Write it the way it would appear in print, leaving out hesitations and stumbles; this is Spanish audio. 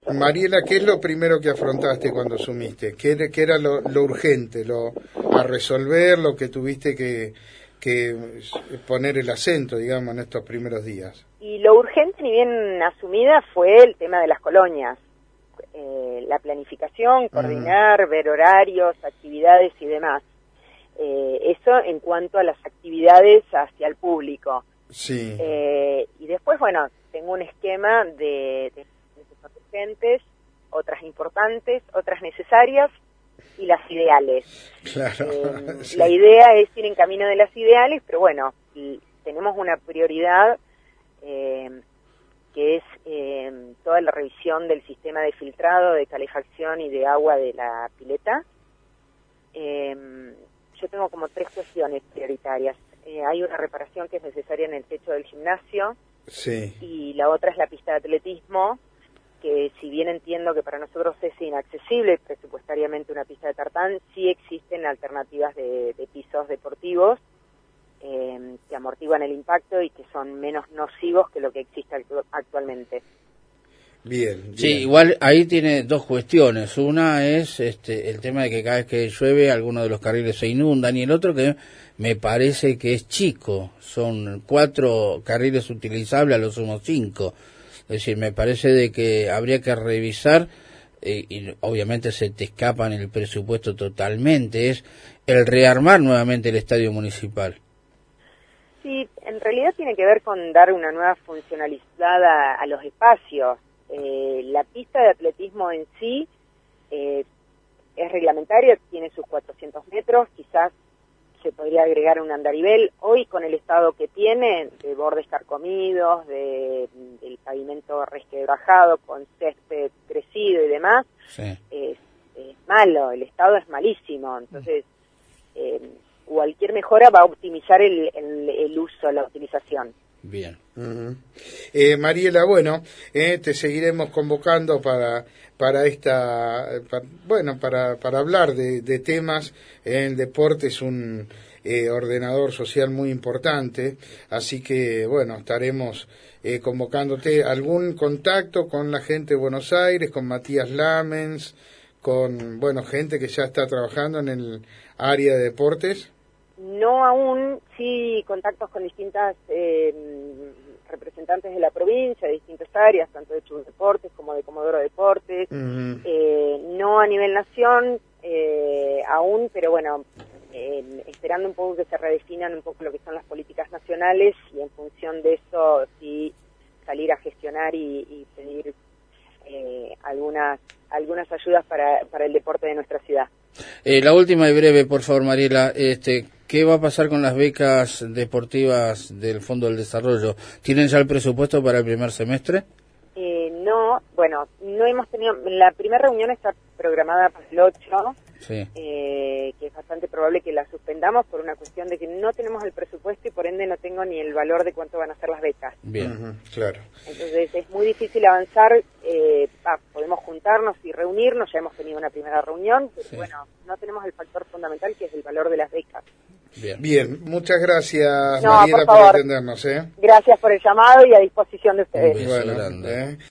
Mariela, ¿qué es lo primero que afrontaste cuando asumiste? ¿Qué era lo urgente, a resolver, lo que tuviste que poner el acento, digamos, en estos primeros días? Y lo urgente, ni bien asumida, fue el tema de las colonias. La planificación, coordinar, ver horarios, actividades y demás. Eso en cuanto a las actividades hacia el público. Sí. Y después, bueno, tengo un esquema de cosas urgentes, otras importantes, otras necesarias y las ideales. Claro. Sí. La idea es ir en camino de las ideales, pero bueno, tenemos una prioridad que es toda la revisión del sistema de filtrado, de calefacción y de agua de la pileta. Yo tengo como 3 cuestiones prioritarias. Hay una reparación que es necesaria en el techo del gimnasio. Sí. Y la otra es la pista de atletismo, que si bien entiendo que para nosotros es inaccesible presupuestariamente una pista de tartán, sí existen alternativas de pisos deportivos que amortiguan el impacto y que son menos nocivos que lo que existe actualmente. Bien. Sí, igual ahí tiene 2 cuestiones. Una es el tema de que cada vez que llueve algunos de los carriles se inundan, y el otro que me parece que es chico, son 4 carriles utilizables, a lo sumo 5. Es decir, me parece de que habría que revisar, y obviamente se te escapan el presupuesto totalmente, es el rearmar nuevamente el estadio municipal. Sí, en realidad tiene que ver con dar una nueva funcionalidad a los espacios. La pista de atletismo en sí es reglamentaria, tiene sus 400 metros, quizás se podría agregar un andarivel. Hoy, con el estado que tiene, de bordes carcomidos, del pavimento resquebrajado, con césped crecido y demás, sí, es malo, el estado es malísimo. Entonces, cualquier mejora va a optimizar el uso, la utilización. Bien. Mariela, bueno, te seguiremos convocando para hablar de temas. El deporte es un ordenador social muy importante, así que bueno, estaremos convocándote. ¿Algún contacto con la gente de Buenos Aires, con Matías Lamens, con gente que ya está trabajando en el área de deportes? No aún, sí contactos con distintas representantes de la provincia, de distintas áreas, tanto de Chubut Deportes como de Comodoro Deportes, no a nivel nación aún, pero bueno, esperando un poco que se redefinan un poco lo que son las políticas nacionales, y en función de eso sí salir a gestionar y pedir algunas ayudas para el deporte de nuestra ciudad. La última y breve, por favor, Mariela, ¿qué va a pasar con las becas deportivas del Fondo del Desarrollo? ¿Tienen ya el presupuesto para el primer semestre? No, bueno, no hemos tenido, la primera reunión está programada para el 8, sí, que es bastante probable que la suspendamos por una cuestión de que no tenemos el presupuesto y por ende no tengo ni el valor de cuánto van a ser las becas. Bien. Claro. Entonces es muy difícil avanzar, podemos juntarnos y reunirnos, ya hemos tenido una primera reunión, pero sí, bueno, no tenemos el factor fundamental que es el valor de las becas. Bien, muchas gracias, No, Mariela, por atendernos. Gracias por el llamado y a disposición de ustedes. Un beso grande.